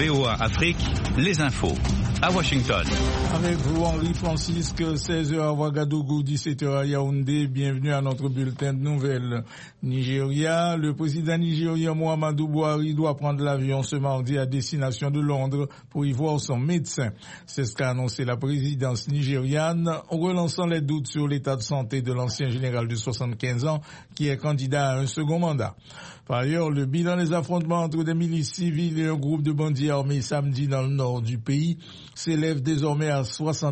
VOA Afrique, les infos. À Washington. Avec vous, Henri Francisque, 16h à Ouagadougou, 17h à Yaoundé. Bienvenue à notre bulletin de nouvelles. Nigeria, le président nigérien Muhammadu Buhari doit prendre l'avion ce mardi à destination de Londres pour y voir son médecin. C'est ce qu'a annoncé la présidence nigériane, en relançant les doutes sur l'état de santé de l'ancien général de 75 ans qui est candidat à un second mandat. Par ailleurs, le bilan des affrontements entre des milices civiles et un groupe de bandits armés samedi dans le nord du pays s'élève désormais à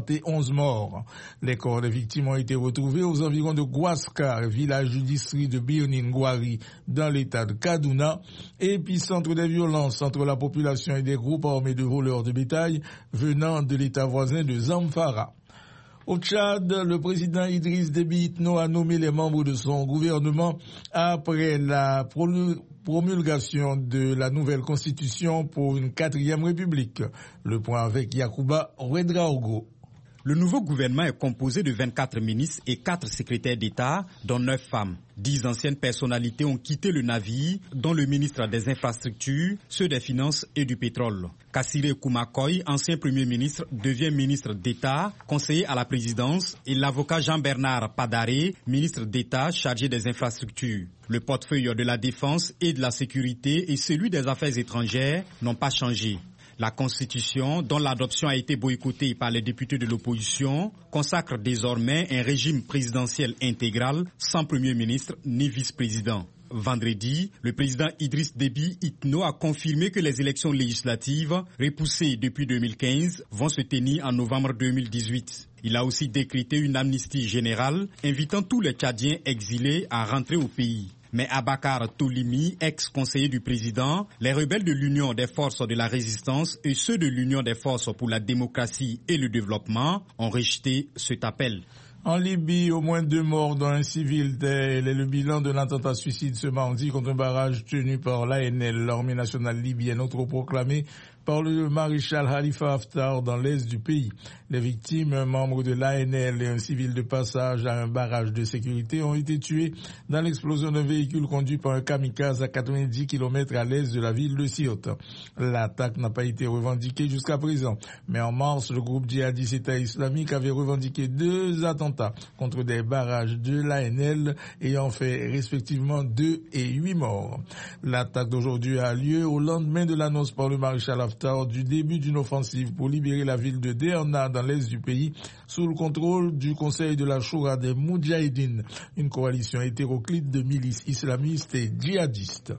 71 morts. Les corps des victimes ont été retrouvés aux environs de Gwaskar, village du district de Birnin-Gwari, dans l'état de Kaduna, épicentre des violences entre la population et des groupes armés de voleurs de bétail venant de l'état voisin de Zamfara. Au Tchad, le président Idriss Déby Itno a nommé les membres de son gouvernement après la promulgation de la nouvelle constitution pour une 4e république. Le point avec Yacouba Ouedraogo. Le nouveau gouvernement est composé de 24 ministres et 4 secrétaires d'État, dont 9 femmes. 10 anciennes personnalités ont quitté le navire, dont le ministre des Infrastructures, ceux des Finances et du Pétrole. Kassiré Koumakoy, ancien Premier ministre, devient ministre d'État, conseiller à la présidence, et l'avocat Jean-Bernard Padaré, ministre d'État chargé des Infrastructures. Le portefeuille de la Défense et de la Sécurité et celui des Affaires étrangères n'ont pas changé. La Constitution, dont l'adoption a été boycottée par les députés de l'opposition, consacre désormais un régime présidentiel intégral sans Premier ministre ni vice-président. Vendredi, le président Idriss Déby Itno a confirmé que les élections législatives, repoussées depuis 2015, vont se tenir en novembre 2018. Il a aussi décrété une amnistie générale, invitant tous les Tchadiens exilés à rentrer au pays. Mais Abakar Tolimi, ex-conseiller du président, les rebelles de l'Union des forces de la résistance et ceux de l'Union des forces pour la démocratie et le développement ont rejeté cet appel. En Libye, au moins 2 morts dont un civil. Tel est le bilan de l'attentat suicide ce mardi contre un barrage tenu par l'ANL, l'armée nationale libyenne, autoproclamée par le maréchal Khalifa Haftar dans l'est du pays. Les victimes, un membre de l'ANL et un civil de passage à un barrage de sécurité, ont été tués dans l'explosion d'un véhicule conduit par un kamikaze à 90 km à l'est de la ville de Sirte. L'attaque n'a pas été revendiquée jusqu'à présent, mais en mars, le groupe djihadiste État islamique avait revendiqué 2 attentats contre des barrages de l'ANL ayant fait respectivement 2 et 8 morts. L'attaque d'aujourd'hui a lieu au lendemain de l'annonce par le maréchal Haftar du début d'une offensive pour libérer la ville de Derna dans l'est du pays sous le contrôle du Conseil de la Choura des Moudjahidines, une coalition hétéroclite de milices islamistes et djihadistes.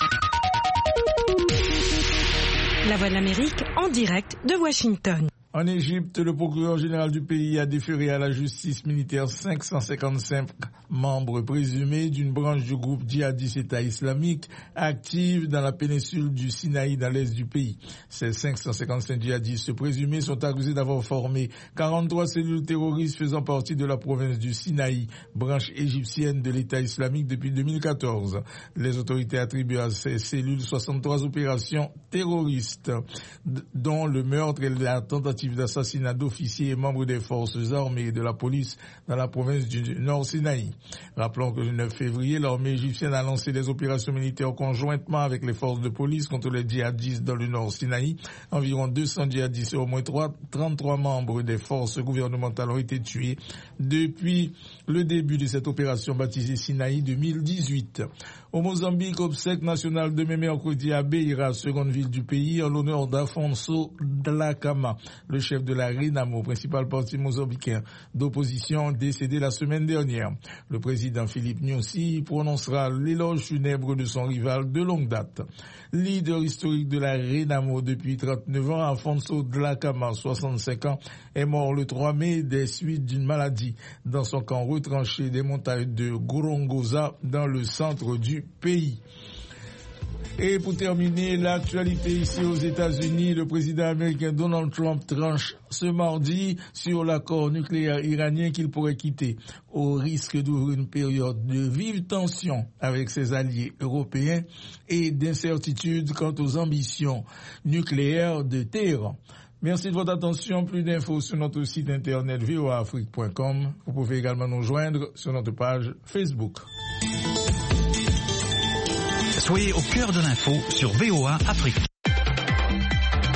La Voix de l'Amérique en direct de Washington. En Égypte, le procureur général du pays a déféré à la justice militaire 555 membres présumés d'une branche du groupe djihadiste État islamique active dans la péninsule du Sinaï dans l'est du pays. Ces 555 djihadistes présumés sont accusés d'avoir formé 43 cellules terroristes faisant partie de la province du Sinaï, branche égyptienne de l'État islamique depuis 2014. Les autorités attribuent à ces cellules 63 opérations terroristes, dont le meurtre et la tentative d'assassinat d'officiers et membres des forces armées et de la police dans la province du Nord Sinaï. Rappelons que le 9 février, l'armée égyptienne a lancé des opérations militaires conjointement avec les forces de police contre les djihadistes dans le Nord Sinaï. Environ 200 djihadistes et au moins 33 membres des forces gouvernementales ont été tués depuis le début de cette opération baptisée Sinaï 2018. Au Mozambique, obsèques nationales demain mercredi à Beira, seconde ville du pays, en l'honneur d'Afonso Dhlakama, le chef de la RENAMO, principal parti mozambicain d'opposition, décédé la semaine dernière. Le président Philippe Nyusi prononcera l'éloge funèbre de son rival de longue date. Leader historique de la RENAMO depuis 39 ans, Afonso Dhlakama, 65 ans, est mort le 3 mai des suites d'une maladie dans son camp retranché des montagnes de Gorongosa dans le centre du pays. Et pour terminer, l'actualité ici aux États-Unis, le président américain Donald Trump tranche ce mardi sur l'accord nucléaire iranien qu'il pourrait quitter, au risque d'ouvrir une période de vive tension avec ses alliés européens et d'incertitude quant aux ambitions nucléaires de Téhéran. Merci de votre attention. Plus d'infos sur notre site internet voaafrique.com. Vous pouvez également nous joindre sur notre page Facebook. Soyez au cœur de l'info sur VOA Afrique.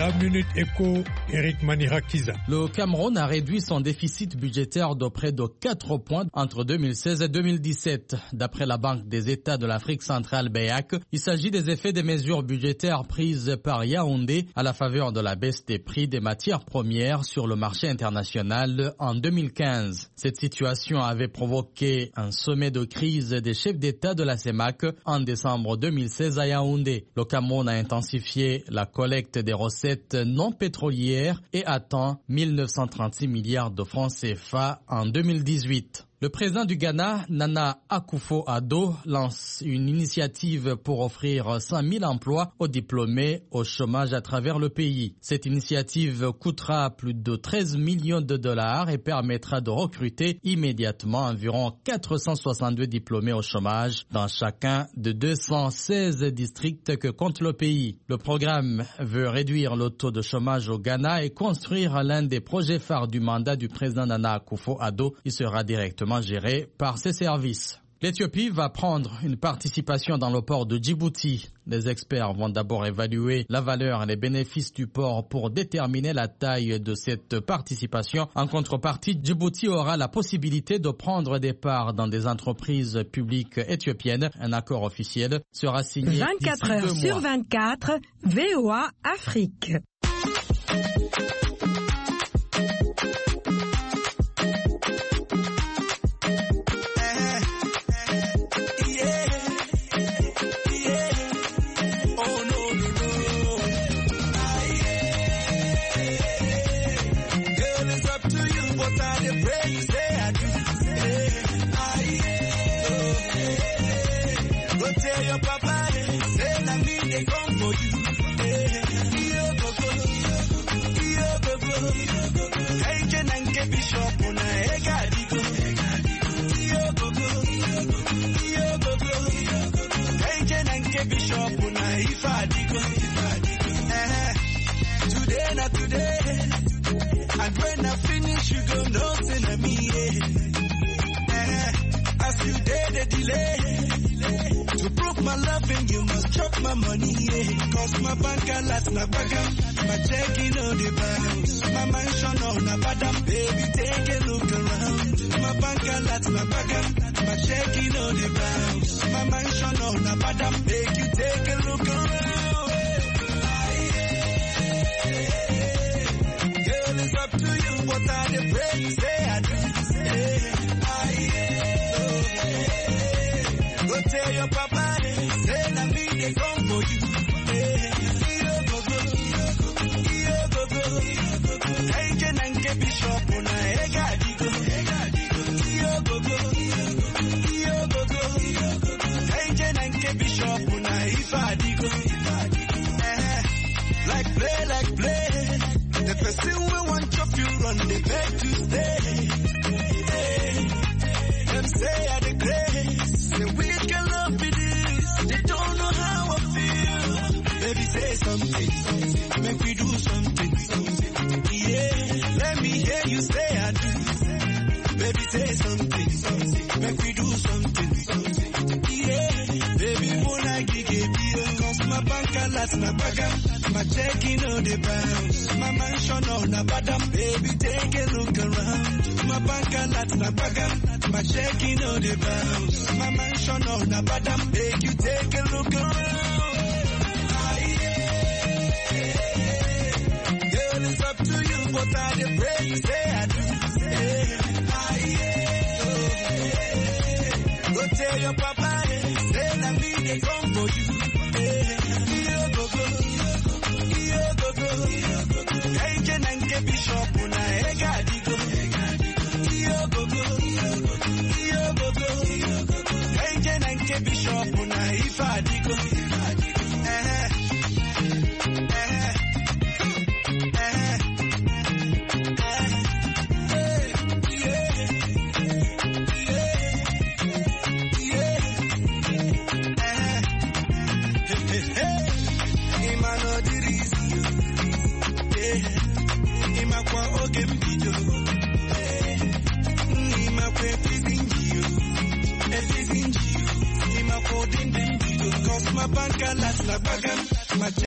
La Minute Éco, Eric Manirakiza. Le Cameroun a réduit son déficit budgétaire de près de 4 points entre 2016 et 2017. D'après la Banque des États de l'Afrique centrale BEAC, il s'agit des effets des mesures budgétaires prises par Yaoundé à la faveur de la baisse des prix des matières premières sur le marché international en 2015. Cette situation avait provoqué un sommet de crise des chefs d'État de la CEMAC en décembre 2016 à Yaoundé. Le Cameroun a intensifié la collecte des recettes non pétrolières et atteint 1936 milliards de francs CFA en 2018. Le président du Ghana, Nana Akufo-Addo, lance une initiative pour offrir 100 000 emplois aux diplômés au chômage à travers le pays. Cette initiative coûtera plus de 13 millions de dollars et permettra de recruter immédiatement environ 462 diplômés au chômage dans chacun de 216 districts que compte le pays. Le programme veut réduire le taux de chômage au Ghana et construire l'un des projets phares du mandat du président Nana Akufo-Addo. Il sera directement géré par ses services. L'Éthiopie va prendre une participation dans le port de Djibouti. Les experts vont d'abord évaluer la valeur et les bénéfices du port pour déterminer la taille de cette participation. En contrepartie, Djibouti aura la possibilité de prendre des parts dans des entreprises publiques éthiopiennes. Un accord officiel sera signé 24 heures sur 24, VOA Afrique. And when I finish, you gon' know say me, as you did the delay, to prove my loving, you must chop my money, cause my bank alerts na bagam, my checking on the bounce, my mansion on a badam, baby take a look around, my bank alerts na bagam, my checking on the bounce, my mansion on a badam, make you take a look around. It's up to you, what are the pray you say I do? Go tell your papa, say na me they come for you. Hey, can I get bishop on a egadigo? Hey, can I get bishop on a ifadigo? Like play. The person we want chop you run the bed to stay. Them say I the grace. The weak can love me this. They don't know how I feel. Baby say something. Make we do something. Yeah. Let me hear you say I do. Baby say something. Make we do something. Yeah. Baby wanna give you. Cause my bank alerts na bagam. My checking on the bounce, my mansion on a badam, baby take a look around. My bank alerts na bagam, my checking on the bounce, my mansion on a badam, make you take a look around. Girl, it's up to you, what are the pray you say I do? Go tell your papa, say na me they come for you. Hey, can I get bishop on a egadigo? Hey, can I get bishop on a ifadigo? My bank alerts na bagam, my